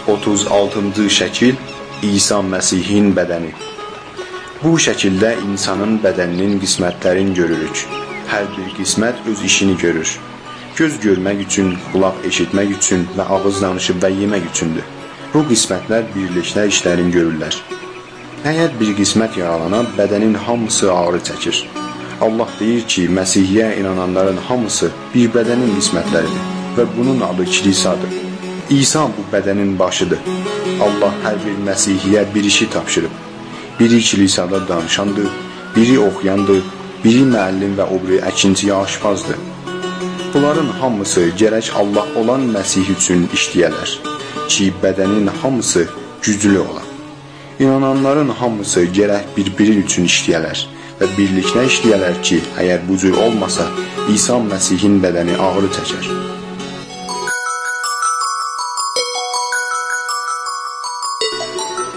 36-cı şəkil İsa Məsihin bədəni. Bu şəkildə insanın bədəninin qismətlərini görürük. Hər bir qismət öz işini görür. Göz görmək üçün, qulaq eşitmək üçün və ağız danışıb və yemək üçündür. Bu qismətlər birlikdə işlərini görürlər. Əgər bir qismət yaralana, bədənin hamısı ağrı çəkir. Allah deyir ki, Məsihiyyə inananların hamısı bir bədənin qismətləridir və bunun adı kilisadır. İsa bu bədənin başıdır. Allah hər bir Məsihiyyə bir işi tapşırıb. Biri kilisada danışandır, biri oxuyandır, biri müəllim və o biri əkinçiyə aşpazdır. Bunların hamısı gərək Allah olan Məsih üçün işləyərlər ki, bədənin hamısı güclü ola. İnananların hamısı gərək bir-biri üçün işləyərlər və birlikdə işləyərlər ki, əgər bu cür olmasa, İsa Məsihin bədəni ağrı çəkər.